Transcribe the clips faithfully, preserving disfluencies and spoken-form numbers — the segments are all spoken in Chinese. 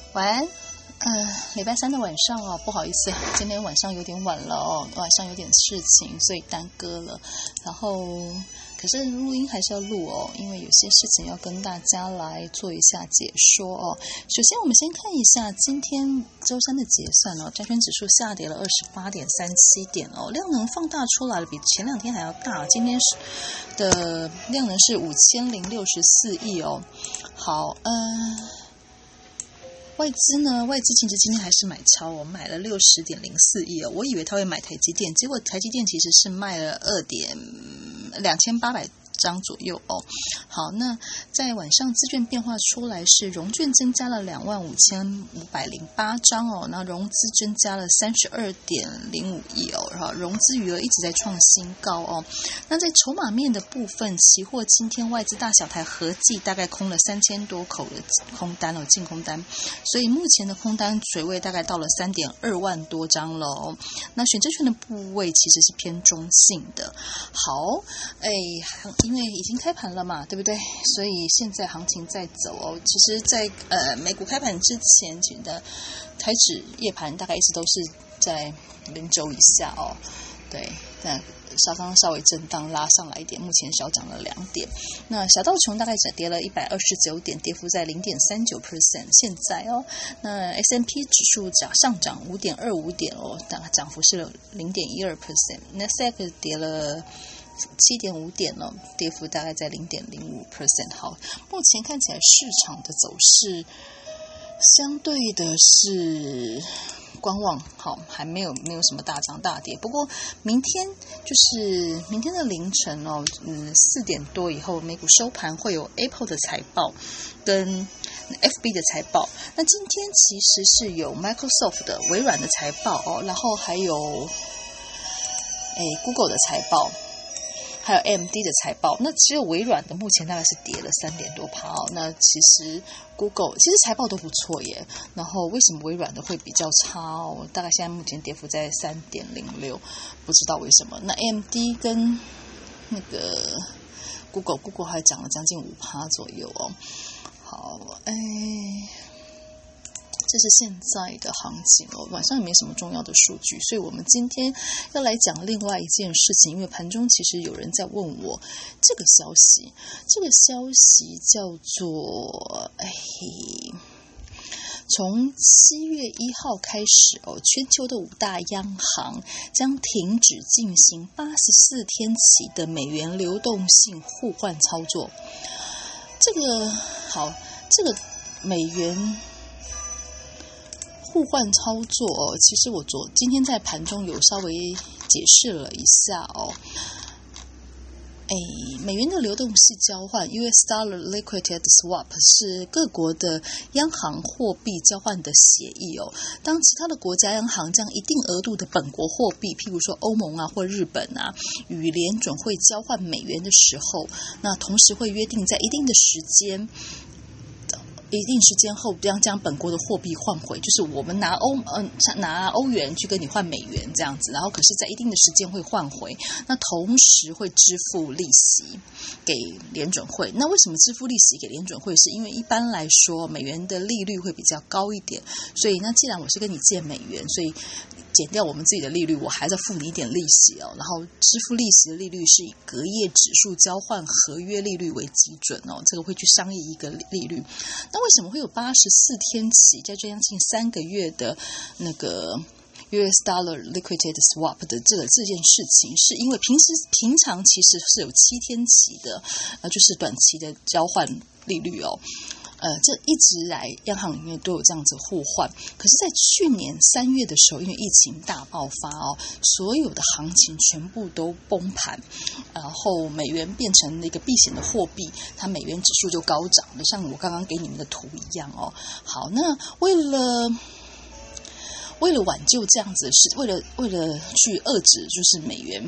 晚安。呃，礼拜三的晚上哦，不好意思，今天晚上有点晚了哦，晚上有点事情，所以耽搁了。然后，可是录音还是要录哦，因为有些事情要跟大家来做一下解说哦。首先，我们先看一下今天周三的结算哦，加权指数下跌了二十八点三七点哦，量能放大出来了，比前两天还要大。今天是的量能是五千零六十四亿哦。好，嗯、呃。外资呢？外资其实今天还是买超哦，买了六十点零四亿哦。我以为他会买台积电，结果台积电其实是卖了二点两千八百张左右哦。好，那在晚上资券变化出来是融券增加了两万五千五百零八张哦，那融资增加了三十二点零五亿哦，然后融资余额一直在创新高哦。那在筹码面的部分，期货今天外资大小台合计大概空了三千多口的空单哦，净空单，所以目前的空单水位大概到了三点二万多张了哦。那选择权的部位其实是偏中性的。好，哎，因为已经开盘了嘛，对不对？所以现在行情在走哦。其实在，在呃美股开盘之前，觉得台指夜盘大概一直都是在零轴以下哦。对，但稍刚稍微震荡拉上来一点，目前小涨了两点。那小道琼大概只跌了一百二十九点，跌幅在 零点三九 percent。现在哦，那 S and P 指数涨上涨 五点二五 点哦，涨幅是 零点一二 percent。纳斯达克跌了七点五点了，跌幅大概在 零点零五 percent。好，目前看起来市场的走势相对的是观望，好，还没有没有什么大涨大跌。不过明天就是明天的凌晨哦，嗯，四点多以后，美股收盘会有 Apple 的财报跟 F B 的财报。那今天其实是有 Microsoft 的微软的财报哦，然后还有诶 Google 的财报。还有 A M D 的财报，那只有微软的目前大概是跌了三点多趴哦。那其实 Google 其实财报都不错耶，然后为什么微软的会比较差哦？大概现在目前跌幅在 三点零六， 不知道为什么。那 A M D 跟那个 Google Google 还涨了将近五趴左右哦。好，哎。这是现在的行情哦，晚上也没什么重要的数据，所以我们今天要来讲另外一件事情。因为盘中其实有人在问我这个消息，这个消息叫做哎，从七月一号开始哦，全球的五大央行将停止进行八十四天期的美元流动性互换操作。这个好，这个美元互换操作哦，其实我昨今天在盘中有稍微解释了一下哦。诶，美元的流动性交换 U S Dollar Liquidity Swap 是各国的央行货币交换的协议哦。当其他的国家央行将一定额度的本国货币，譬如说欧盟啊或日本啊，与联准会交换美元的时候，那同时会约定在一定的时间。一定时间后将将本国的货币换回，就是我们拿欧嗯、呃、拿欧元去跟你换美元这样子，然后可是在一定的时间会换回，那同时会支付利息给联准会。那为什么支付利息给联准会？是因为一般来说美元的利率会比较高一点，所以那既然我是跟你借美元，所以减掉我们自己的利率，我还在付你一点利息哦，然后支付利息的利率是以隔夜指数交换合约利率为基准哦，这个会去商议一个利率。那为什么会有八十四天期，在将近三个月的那个 U S Dollar Liquidity Swap 的这个这件事情？是因为平时平常其实是有七天期的，呃，就是短期的交换利率哦。呃，这一直来央行里面都有这样子互换，可是，在去年三月的时候，因为疫情大爆发哦，所有的行情全部都崩盘，然后美元变成了一个避险的货币，它美元指数就高涨了，像我刚刚给你们的图一样哦。好，那为了为了挽救这样子，是为了为了去遏制就是美元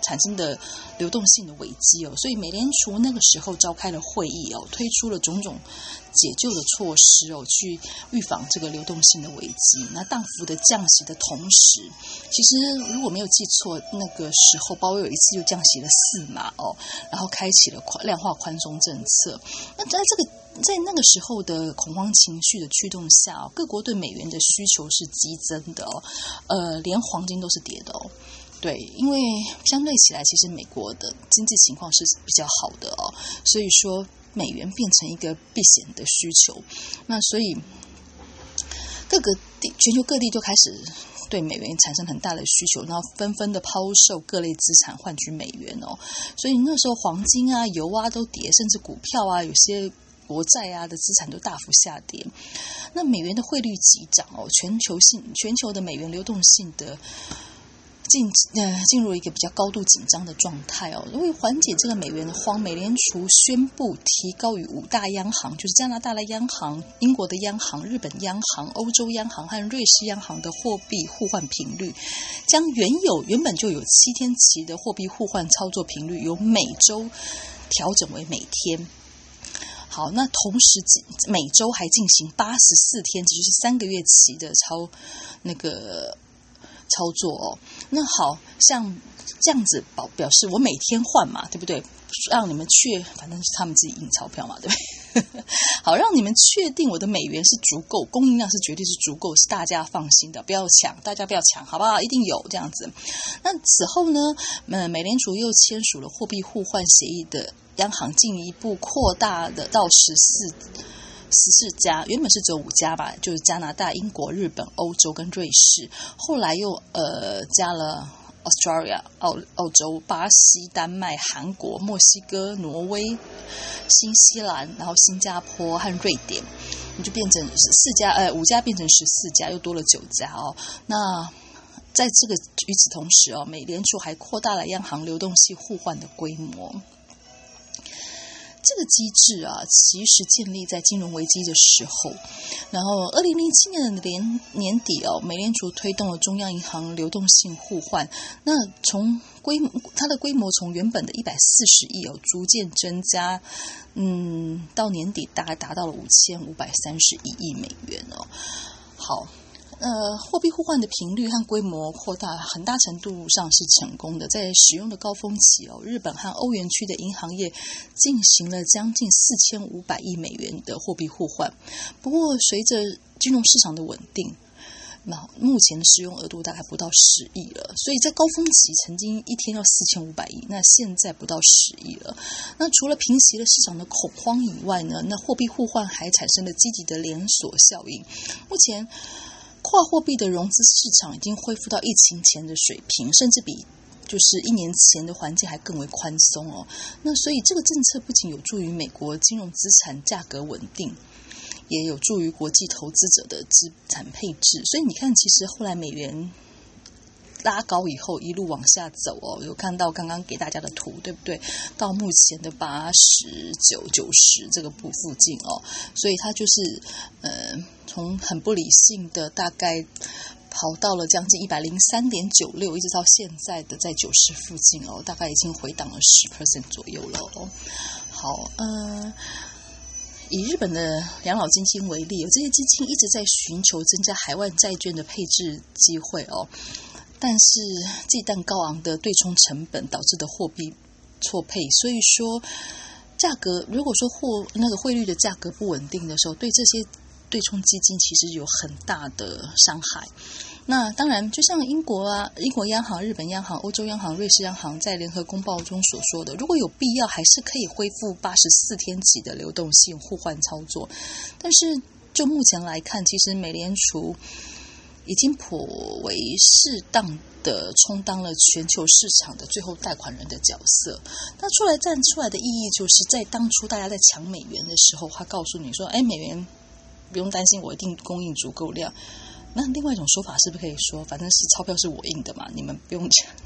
产生的流动性的危机哦，所以美联储那个时候召开了会议哦，推出了种种解救的措施哦，去预防这个流动性的危机。那大幅的降息的同时，其实如果没有记错，那个时候鲍威尔一次又降息了四码哦，然后开启了量化宽松政策。那在这个在那个时候的恐慌情绪的驱动下哦，各国对美元的需求是激增的哦，呃，连黄金都是跌的哦。对，因为相对起来，其实美国的经济情况是比较好的哦，所以说美元变成一个避险的需求。那所以各个地全球各地就开始对美元产生很大的需求，然后纷纷的抛售各类资产换取美元哦。所以那时候黄金啊、油啊都跌，甚至股票啊，有些国债啊的资产都大幅下跌。那美元的汇率急涨哦，全球性全球的美元流动性的进呃进入一个比较高度紧张的状态哦。为缓解这个美元的慌，美联储宣布提高与五大央行，就是加拿大的央行、英国的央行、日本央行、欧洲央行和瑞士央行的货币互换频率，将原有原本就有七天期的货币互换操作频率由每周调整为每天。好，那同时每周还进行八十四天，也就是三个月期的操那个操作哦。那好像这样子表表示我每天换嘛，对不对？让你们确，反正是他们自己印钞票嘛，对不对？好，让你们确定我的美元是足够，供应量是绝对是足够，是大家放心的，不要抢，大家不要抢，好不好？一定有这样子。那此后呢，呃，美联储又签署了货币互换协议的央行进一步扩大的到十四十四家，原本是只有五家吧，就是加拿大、英国、日本、欧洲跟瑞士，后来又呃加了 Australia 澳澳洲、巴西、丹麦、韩国、墨西哥、挪威、新西兰，然后新加坡和瑞典，你就变成四家，呃五家变成十四家，又多了九家哦。那在这个与此同时哦，美联储还扩大了央行流动性互换的规模。这个机制啊，其实建立在金融危机的时候。然后，二零零七年的年年底哦，美联储推动了中央银行流动性互换。那从规它的规模从原本的一百四十亿哦，逐渐增加，嗯，到年底大概达到了五千五百三十一亿美元哦。好。呃，货币互换的频率和规模扩大，很大程度上是成功的。在使用的高峰期哦，日本和欧元区的银行业进行了将近四千五百亿美元的货币互换。不过，随着金融市场的稳定，那目前的使用额度大概不到十亿了。所以在高峰期曾经一天要四千五百亿，那现在不到十亿了。那除了平息了市场的恐慌以外呢，那货币互换还产生了积极的连锁效应。目前跨货币的融资市场已经恢复到疫情前的水平，甚至比就是一年前的环境还更为宽松哦。那所以这个政策不仅有助于美国金融资产价格稳定，也有助于国际投资者的资产配置。所以你看，其实后来美元拉高以后一路往下走哦，有看到刚刚给大家的图，对不对？到目前的八十九、九十这个部附近哦，所以它就是呃从很不理性的大概跑到了将近一百零三点九六，一直到现在的在九十附近哦，大概已经回档了十 percent 左右了哦。好，呃。以日本的养老基金为例，这些基金一直在寻求增加海外债券的配置机会哦。但是忌惮高昂的对冲成本导致的货币错配，所以说价格如果说货那个汇率的价格不稳定的时候，对这些对冲基金其实有很大的伤害。那当然，就像英国啊、英国央行、日本央行、欧洲央行、瑞士央行在联合公报中所说的，如果有必要，还是可以恢复八十四天期的流动性互换操作。但是就目前来看，其实美联储已经颇为适当的充当了全球市场的最后贷款人的角色。那出来站出来的意义，就是在当初大家在抢美元的时候，他告诉你说：“哎，美元不用担心，我一定供应足够量。”那另外一种说法是不是可以说，反正是钞票是我印的嘛，你们不用抢。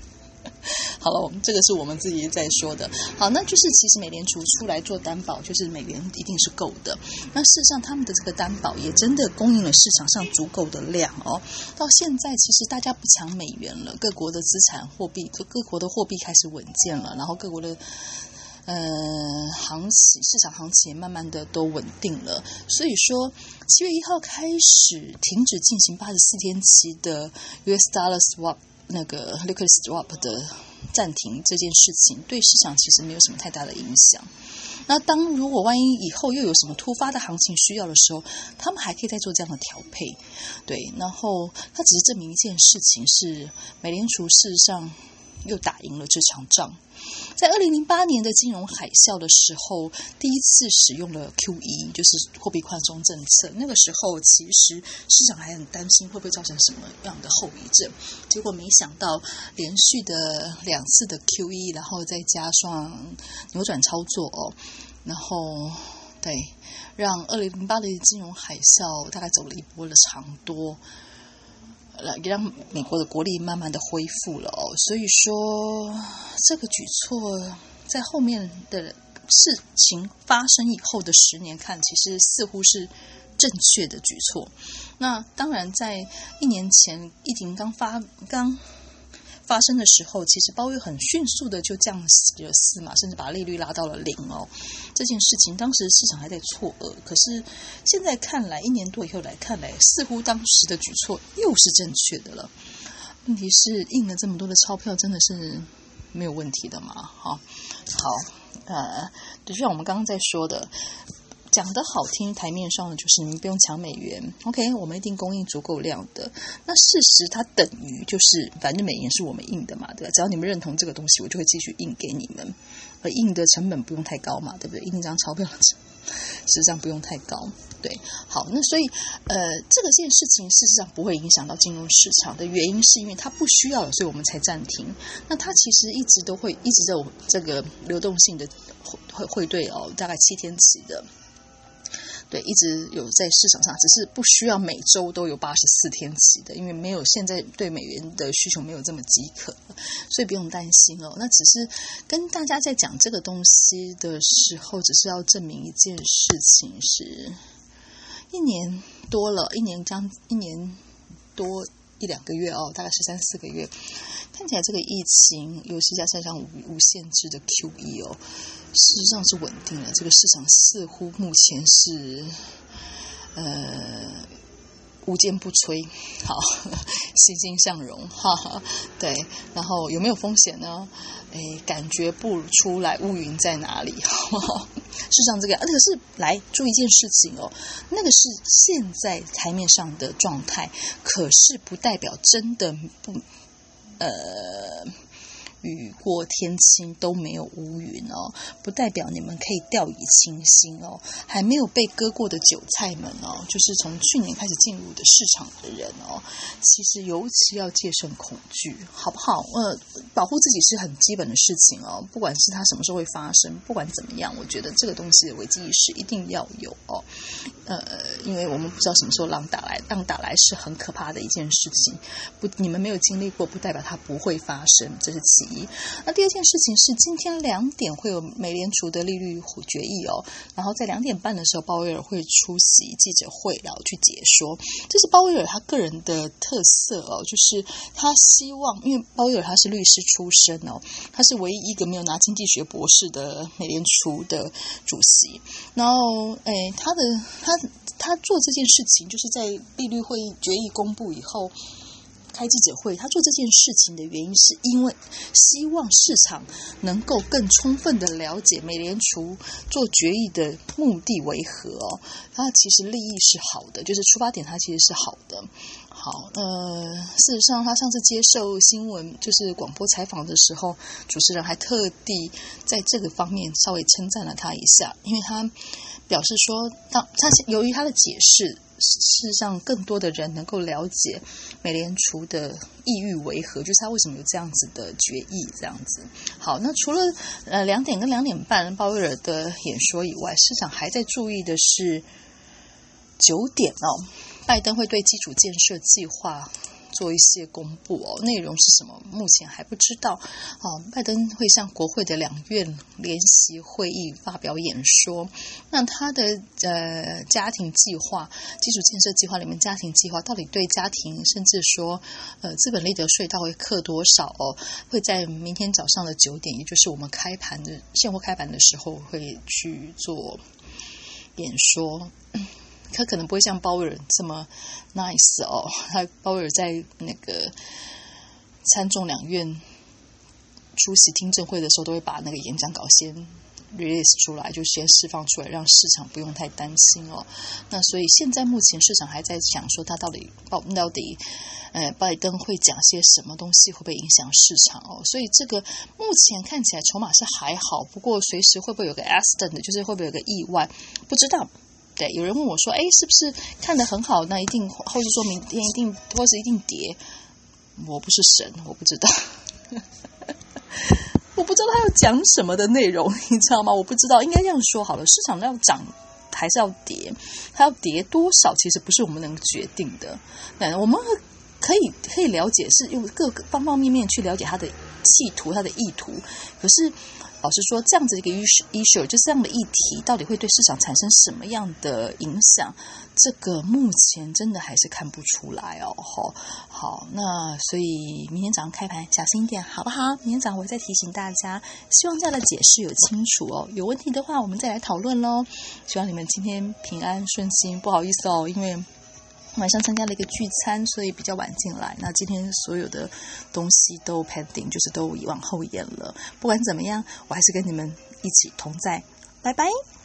好了，我们这个是我们自己在说的。好，那就是其实美联储出来做担保，就是美元一定是够的。那事实上，他们的这个担保也真的供应了市场上足够的量哦。到现在，其实大家不抢美元了，各国的资产货币，各国的货币开始稳健了，然后各国的呃行情市场行情也慢慢的都稳定了。所以说，七月一号开始停止进行八十四天期的 U S dollar swap 那个 liquid swap 的暂停这件事情，对市场其实没有什么太大的影响。那当如果万一以后又有什么突发的行情需要的时候，他们还可以再做这样的调配，对。然后它只是证明一件事情是，美联储事实上又打赢了这场仗。在二零零八年的金融海啸的时候，第一次使用了 Q E， 就是货币宽松政策。那个时候其实市场还很担心会不会造成什么样的后遗症，结果没想到连续的两次的 Q E， 然后再加上扭转操作哦，然后对，让二零零八的金融海啸大概走了一波的长多。也让美国的国力慢慢的恢复了哦，所以说这个举措在后面的事情发生以后的十年看，其实似乎是正确的举措。那当然，在一年前疫情刚发刚发生的时候，其实鲍威尔很迅速的就降息了四码，甚至把利率拉到了零哦。这件事情当时市场还在错愕，可是现在看来，一年多以后来看来，似乎当时的举措又是正确的了。问题是印了这么多的钞票，真的是没有问题的嘛？好，好，呃，就像我们刚刚在说的。讲得好听，台面上的就是你们不用抢美元 ，OK， 我们一定供应足够量的。那事实它等于就是，反正美元是我们印的嘛，对吧？只要你们认同这个东西，我就会继续印给你们。而印的成本不用太高嘛，对不对？印一张钞票的成本实际上不用太高，对。好，那所以呃，这个件事情事实上不会影响到金融市场的原因，是因为它不需要了，所以我们才暂停。那它其实一直都会一直有这个流动性的汇汇兑哦，大概七天期的。对，一直有在市场上，只是不需要每周都有八十四天期的，因为没有现在对美元的需求没有这么饥渴，所以不用担心哦。那只是跟大家在讲这个东西的时候，只是要证明一件事情是，一年多了，一年将一年多一两个月哦，大概十三四个月，看起来这个疫情，尤其加上无无限制的 Q E 哦。事实上是稳定了，这个市场似乎目前是呃无坚不摧，好，欣欣向荣，哈哈，对。然后有没有风险呢？哎，感觉不出来乌云在哪里，好不好？事实上这个，可是来注意一件事情哦，那个是现在台面上的状态，可是不代表真的不呃。雨过天晴都没有乌云哦，不代表你们可以掉以轻心哦。还没有被割过的韭菜们哦，就是从去年开始进入的市场的人哦，其实尤其要戒慎恐惧，好不好？呃，保护自己是很基本的事情哦。不管是它什么时候会发生，不管怎么样，我觉得这个东西的危机意识一定要有哦。呃，因为我们不知道什么时候浪打来，浪打来是很可怕的一件事情。不，你们没有经历过，不代表它不会发生，这是其一。那第二件事情是，今天两点会有美联储的利率决议哦，然后在两点半的时候，鲍威尔会出席记者会，然后去解说。这是鲍威尔他个人的特色哦，就是他希望，因为鲍威尔他是律师出身哦，他是唯一一个没有拿经济学博士的美联储的主席。然后，哎，他的他他做这件事情，就是在利率会议决议公布以后。开记者会，他做这件事情的原因是因为希望市场能够更充分的了解美联储做决议的目的为何哦。他其实利益是好的，就是出发点他其实是好的。好，呃，事实上他上次接受新闻就是广播采访的时候，主持人还特地在这个方面稍微称赞了他一下，因为他表示说，当他由于他的解释。事实上，更多的人能够了解美联储的意欲为何，就是他为什么有这样子的决议，这样子。好，那除了呃两点跟两点半鲍威尔的演说以外，市场还在注意的是九点哦，拜登会对基础建设计划做一些公布哦，内容是什么目前还不知道。哦，拜登会向国会的两院联席会议发表演说，那他的呃家庭计划、基础建设计划里面，家庭计划到底对家庭，甚至说呃资本利得税到底会课多少哦，会在明天早上的九点，也就是我们开盘的现货开盘的时候会去做演说。他可能不会像鲍威尔这么 nice 哦，他鲍威尔在那个参众两院出席听证会的时候，都会把那个演讲稿先 release 出来，就先释放出来，让市场不用太担心哦。那所以现在目前市场还在想说，他到底到底呃拜登会讲些什么东西，会不会影响市场哦？所以这个目前看起来筹码是还好，不过随时会不会有个 accident， 就是会不会有个意外，不知道。对，有人问我说，哎，是不是看得很好？那一定后续说明天一定或是一定跌？我不是神，我不知道，我不知道他要讲什么的内容，你知道吗？我不知道，应该这样说好了，市场要涨还是要跌？它要跌多少，其实不是我们能决定的。那我们可以可以了解，是用各个方方面面去了解它的企图、它的意图，可是。老实说，这样子一个 issue， 就这样的议题，到底会对市场产生什么样的影响？这个目前真的还是看不出来哦。好，那所以明天早上开盘小心一点，好不好？明天早上我再提醒大家，希望这样的解释有清楚哦。有问题的话，我们再来讨论咯。希望你们今天平安顺心。不好意思哦，因为晚上参加了一个聚餐，所以比较晚进来。那今天所有的东西都 pending， 就是都往后延了。不管怎么样，我还是跟你们一起同在。拜拜。